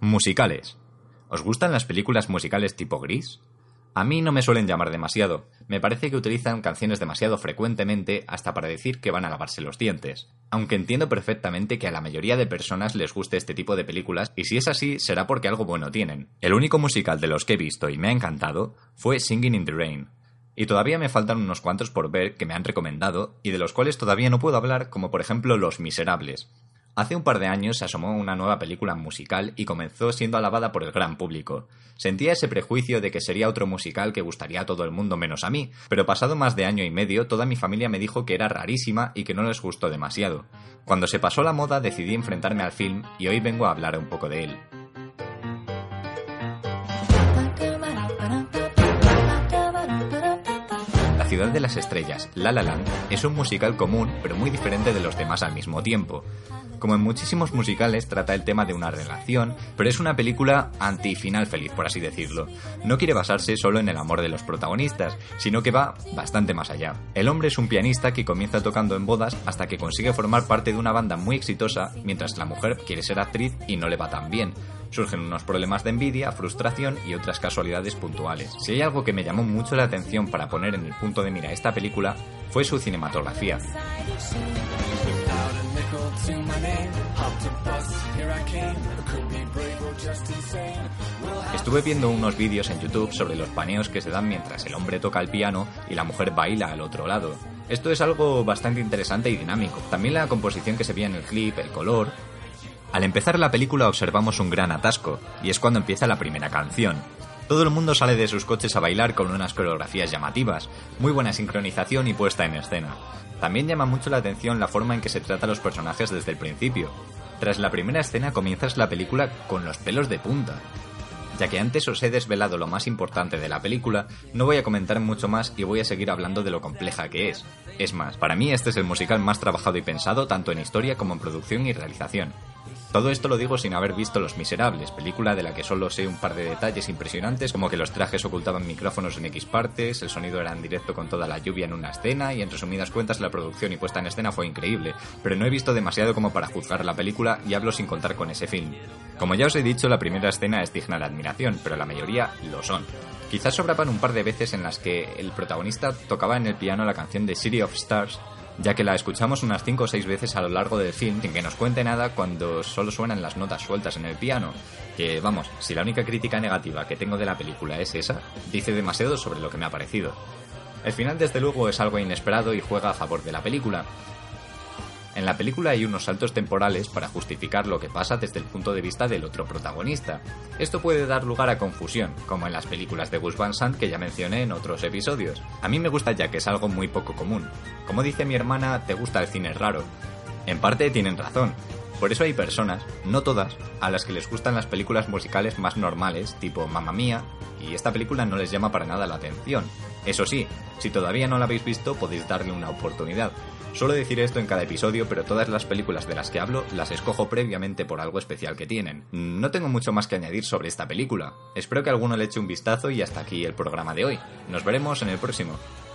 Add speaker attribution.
Speaker 1: Musicales. ¿Os gustan las películas musicales tipo Gris? A mí no me suelen llamar demasiado. Me parece que utilizan canciones demasiado frecuentemente hasta para decir que van a lavarse los dientes. Aunque entiendo perfectamente que a la mayoría de personas les guste este tipo de películas, y si es así, será porque algo bueno tienen. El único musical de los que he visto y me ha encantado fue Singing in the Rain. Y todavía me faltan unos cuantos por ver que me han recomendado y de los cuales todavía no puedo hablar, como por ejemplo Los Miserables. Hace un par de años se asomó una nueva película musical y comenzó siendo alabada por el gran público. Sentía ese prejuicio de que sería otro musical que gustaría a todo el mundo menos a mí, pero pasado más de año y medio toda mi familia me dijo que era rarísima y que no les gustó demasiado. Cuando se pasó la moda decidí enfrentarme al film y hoy vengo a hablar un poco de él. La ciudad de las estrellas, La La Land, es un musical común pero muy diferente de los demás al mismo tiempo. Como en muchísimos musicales, trata el tema de una relación, pero es una película anti-final feliz, por así decirlo. No quiere basarse solo en el amor de los protagonistas, sino que va bastante más allá. El hombre es un pianista que comienza tocando en bodas hasta que consigue formar parte de una banda muy exitosa, mientras la mujer quiere ser actriz y no le va tan bien. Surgen unos problemas de envidia, frustración y otras casualidades puntuales. Si hay algo que me llamó mucho la atención para poner en el punto de mira esta película, fue su cinematografía. Estuve viendo unos vídeos en YouTube sobre los paneos que se dan mientras el hombre toca el piano y la mujer baila al otro lado. Esto es algo bastante interesante y dinámico. También la composición que se veía en el clip, el color. Al empezar la película observamos un gran atasco, y es cuando empieza la primera canción. Todo el mundo sale de sus coches a bailar con unas coreografías llamativas, muy buena sincronización y puesta en escena. También llama mucho la atención la forma en que se trata a los personajes desde el principio. Tras la primera escena comienzas la película con los pelos de punta. Ya que antes os he desvelado lo más importante de la película, no voy a comentar mucho más y voy a seguir hablando de lo compleja que es. Es más, para mí este es el musical más trabajado y pensado tanto en historia como en producción y realización. Todo esto lo digo sin haber visto Los Miserables, película de la que solo sé un par de detalles impresionantes, como que los trajes ocultaban micrófonos en X partes, el sonido era en directo con toda la lluvia en una escena, y en resumidas cuentas la producción y puesta en escena fue increíble, pero no he visto demasiado como para juzgar la película y hablo sin contar con ese film. Como ya os he dicho, la primera escena es digna de admiración, pero la mayoría lo son. Quizás sobraban un par de veces en las que el protagonista tocaba en el piano la canción de City of Stars, ya que la escuchamos unas 5 o 6 veces a lo largo del film sin que nos cuente nada cuando solo suenan las notas sueltas en el piano. Que vamos, si la única crítica negativa que tengo de la película es esa, dice demasiado sobre lo que me ha parecido. El final desde luego es algo inesperado y juega a favor de la película. En la película hay unos saltos temporales para justificar lo que pasa desde el punto de vista del otro protagonista. Esto puede dar lugar a confusión, como en las películas de Gus Van Sant que ya mencioné en otros episodios. A mí me gusta ya que es algo muy poco común. Como dice mi hermana, te gusta el cine raro. En parte tienen razón. Por eso hay personas, no todas, a las que les gustan las películas musicales más normales, tipo Mamma Mía, y esta película no les llama para nada la atención. Eso sí, si todavía no la habéis visto, podéis darle una oportunidad. Suelo decir esto en cada episodio, pero todas las películas de las que hablo las escojo previamente por algo especial que tienen. No tengo mucho más que añadir sobre esta película. Espero que alguno le eche un vistazo y hasta aquí el programa de hoy. Nos veremos en el próximo.